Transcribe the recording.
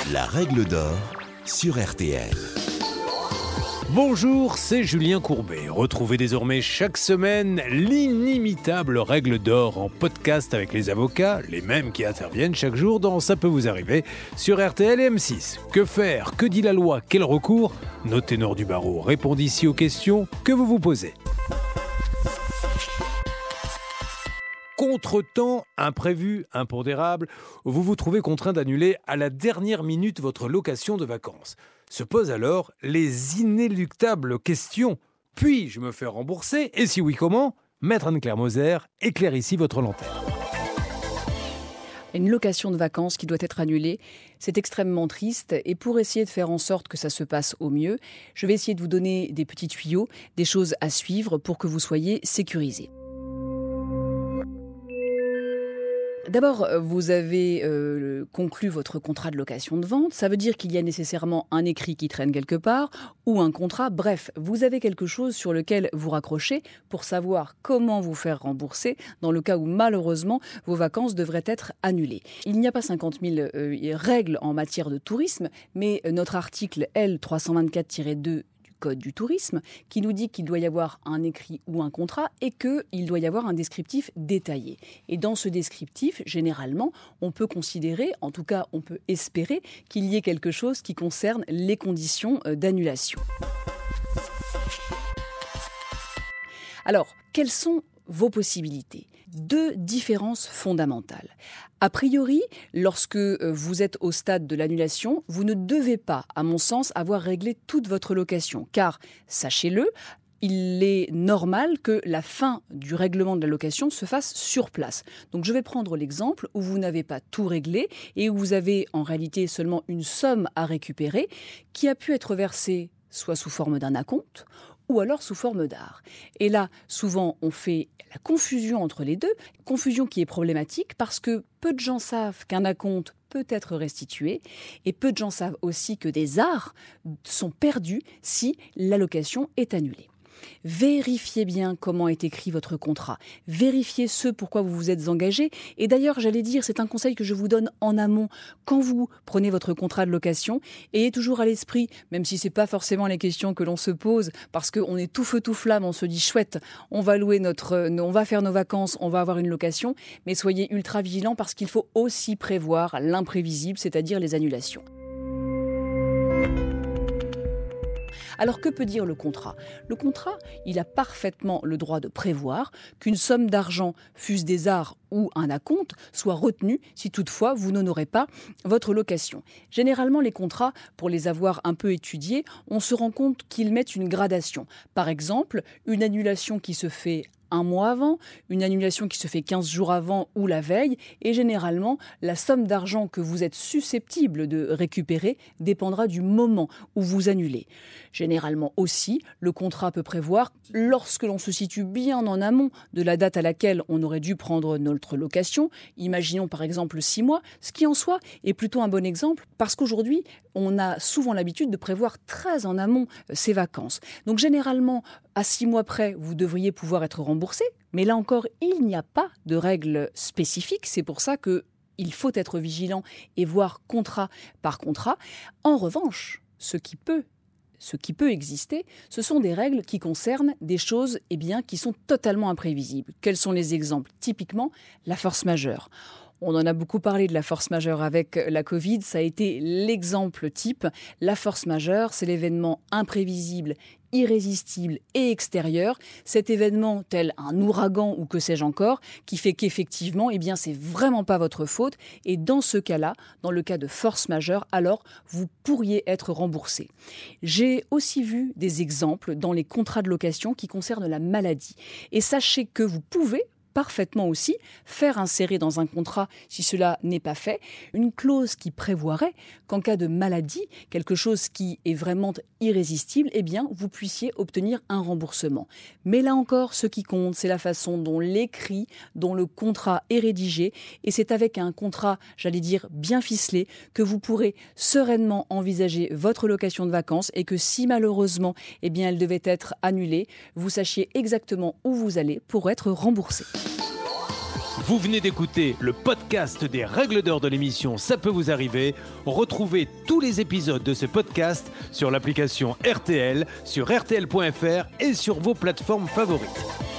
La règle d'or sur RTL. Bonjour, c'est Julien Courbet. Retrouvez désormais chaque semaine l'inimitable règle d'or en podcast avec les avocats, les mêmes qui interviennent chaque jour dans Ça peut vous arriver sur RTL et M6. Que faire ? Que dit la loi ? Quel recours ? Nos ténors du barreau répondent ici aux questions que vous vous posez. Contretemps, imprévu, impondérable, vous vous trouvez contraint d'annuler à la dernière minute votre location de vacances. Se posent alors les inéluctables questions. Puis-je me faire rembourser ? Et si oui, comment ? Maître Anne-Claire Moser éclaire ici votre lanterne. Une location de vacances qui doit être annulée, c'est extrêmement triste. Et pour essayer de faire en sorte que ça se passe au mieux, je vais essayer de vous donner des petits tuyaux, des choses à suivre pour que vous soyez sécurisés. D'abord, vous avez conclu votre contrat de location de vente. Ça veut dire qu'il y a nécessairement un écrit qui traîne quelque part ou un contrat. Bref, vous avez quelque chose sur lequel vous raccrochez pour savoir comment vous faire rembourser dans le cas où malheureusement vos vacances devraient être annulées. Il n'y a pas 50 000 règles en matière de tourisme, mais notre article L324-2 Code du tourisme, qui nous dit qu'il doit y avoir un écrit ou un contrat et qu'il doit y avoir un descriptif détaillé. Et dans ce descriptif, généralement, on peut considérer, en tout cas on peut espérer, qu'il y ait quelque chose qui concerne les conditions d'annulation. Alors, quelles sont vos possibilités ? Deux différences fondamentales. A priori, lorsque vous êtes au stade de l'annulation, vous ne devez pas, à mon sens, avoir réglé toute votre location. Car, sachez-le, il est normal que la fin du règlement de la location se fasse sur place. Donc je vais prendre l'exemple où vous n'avez pas tout réglé et où vous avez en réalité seulement une somme à récupérer qui a pu être versée soit sous forme d'un acompte ou alors sous forme d'art. Et là, souvent, on fait la confusion entre les deux, confusion qui est problématique parce que peu de gens savent qu'un acompte peut être restitué et peu de gens savent aussi que des arts sont perdus si la location est annulée. Vérifiez bien comment est écrit votre contrat. Vérifiez ce pourquoi vous vous êtes engagé. Et d'ailleurs, j'allais dire, c'est un conseil que je vous donne en amont. Quand vous prenez votre contrat de location, ayez toujours à l'esprit, même si c'est pas forcément les questions que l'on se pose, parce qu'on est tout feu tout flamme, on se dit chouette, on va faire nos vacances, on va avoir une location, mais soyez ultra vigilants parce qu'il faut aussi prévoir l'imprévisible, c'est-à-dire les annulations. Alors que peut dire le contrat ? Le contrat, il a parfaitement le droit de prévoir qu'une somme d'argent, fût-ce des arts ou un acompte, soit retenue si toutefois vous n'honorez pas votre location. Généralement, les contrats, pour les avoir un peu étudiés, on se rend compte qu'ils mettent une gradation. Par exemple, une annulation qui se fait un mois avant, une annulation qui se fait 15 jours avant ou la veille, et généralement, la somme d'argent que vous êtes susceptible de récupérer dépendra du moment où vous annulez. Généralement aussi, le contrat peut prévoir, lorsque l'on se situe bien en amont de la date à laquelle on aurait dû prendre notre location, imaginons par exemple 6 mois, ce qui en soi est plutôt un bon exemple, parce qu'aujourd'hui, on a souvent l'habitude de prévoir très en amont ses vacances. Donc généralement, à 6 mois près, vous devriez pouvoir être remboursé. Mais là encore, il n'y a pas de règles spécifiques. C'est pour ça qu'il faut être vigilant et voir contrat par contrat. En revanche, ce qui peut exister, ce sont des règles qui concernent des choses qui sont totalement imprévisibles. Quels sont les exemples ? Typiquement, la force majeure. On en a beaucoup parlé de la force majeure avec la Covid, ça a été l'exemple type. La force majeure, c'est l'événement imprévisible, irrésistible et extérieur. Cet événement, tel un ouragan ou que sais-je encore, qui fait qu'effectivement, c'est vraiment pas votre faute. Et dans ce cas-là, dans le cas de force majeure, alors vous pourriez être remboursé. J'ai aussi vu des exemples dans les contrats de location qui concernent la maladie. Et sachez que vous pouvez parfaitement aussi faire insérer dans un contrat, si cela n'est pas fait, une clause qui prévoirait qu'en cas de maladie, quelque chose qui est vraiment irrésistible, vous puissiez obtenir un remboursement. Mais là encore, ce qui compte, c'est la façon dont l'écrit, dont le contrat est rédigé, et c'est avec un contrat, bien ficelé, que vous pourrez sereinement envisager votre location de vacances et que si malheureusement, elle devait être annulée, vous sachiez exactement où vous allez pour être remboursé. Vous venez d'écouter le podcast des règles d'or de l'émission Ça peut vous arriver. Retrouvez tous les épisodes de ce podcast sur l'application RTL, sur rtl.fr et sur vos plateformes favorites.